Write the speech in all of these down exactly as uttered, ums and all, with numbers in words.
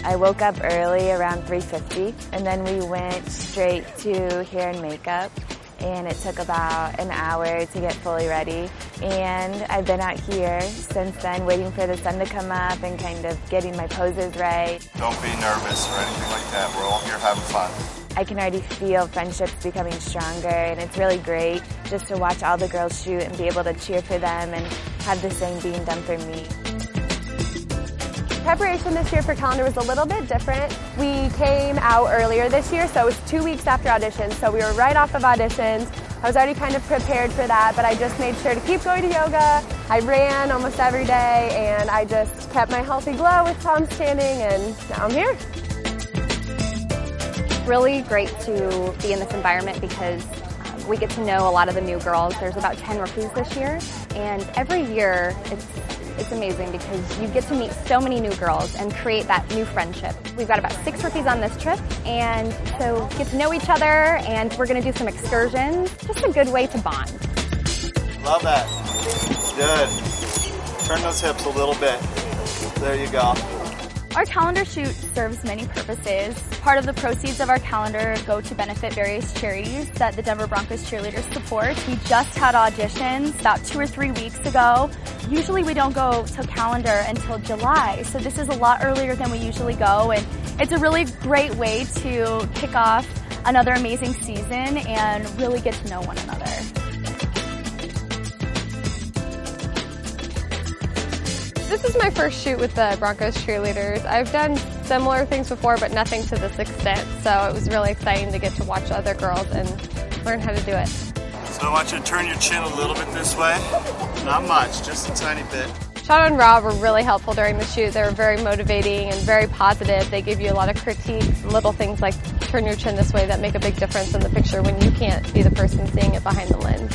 I woke up early around three fifty, and then we went straight to hair and makeup, and it took about an hour to get fully ready. And I've been out here since then waiting for the sun to come up and kind of getting my poses right. Don't be nervous or anything like that. We're all here having fun. I can already feel friendships becoming stronger, and it's really great just to watch all the girls shoot and be able to cheer for them and have the same being done for me. Preparation this year for calendar was a little bit different. We came out earlier this year, so it was two weeks after auditions, so we were right off of auditions. I was already kind of prepared for that, but I just made sure to keep going to yoga. I ran almost every day, and I just kept my healthy glow with palms standing, and now I'm here. Really great to be in this environment because um, we get to know a lot of the new girls. There's about ten rookies this year, and every year it's It's amazing because you get to meet so many new girls and create that new friendship. We've got about six rookies on this trip, and so get to know each other, and we're going to do some excursions. Just a good way to bond. Love that. Good. Turn those hips a little bit. There you go. Our calendar shoot serves many purposes. Part of the proceeds of our calendar go to benefit various charities that the Denver Broncos cheerleaders support. We just had auditions about two or three weeks ago. Usually we don't go to calendar until July, so this is a lot earlier than we usually go, and it's a really great way to kick off another amazing season and really get to know one another. This is my first shoot with the Broncos cheerleaders. I've done similar things before, but nothing to this extent, so it was really exciting to get to watch other girls and learn how to do it. So I want you to turn your chin a little bit this way. Not much, just a tiny bit. Shauna and Rob were really helpful during the shoot. They were very motivating and very positive. They give you a lot of critiques, little things like turn your chin this way that make a big difference in the picture when you can't be the person seeing it behind the lens.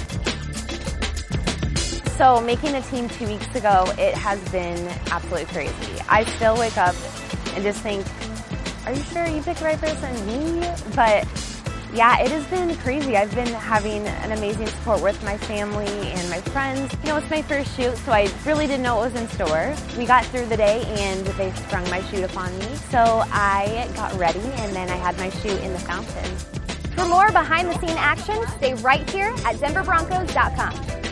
So making the team two weeks ago, it has been absolutely crazy. I still wake up and just think, are you sure you picked the right person? Me? But yeah, it has been crazy. I've been having an amazing support with my family and my friends. You know, it's my first shoot, so I really didn't know what was in store. We got through the day and they sprung my shoot upon me. So I got ready and then I had my shoot in the fountain. For more behind the scene action, stay right here at denver broncos dot com.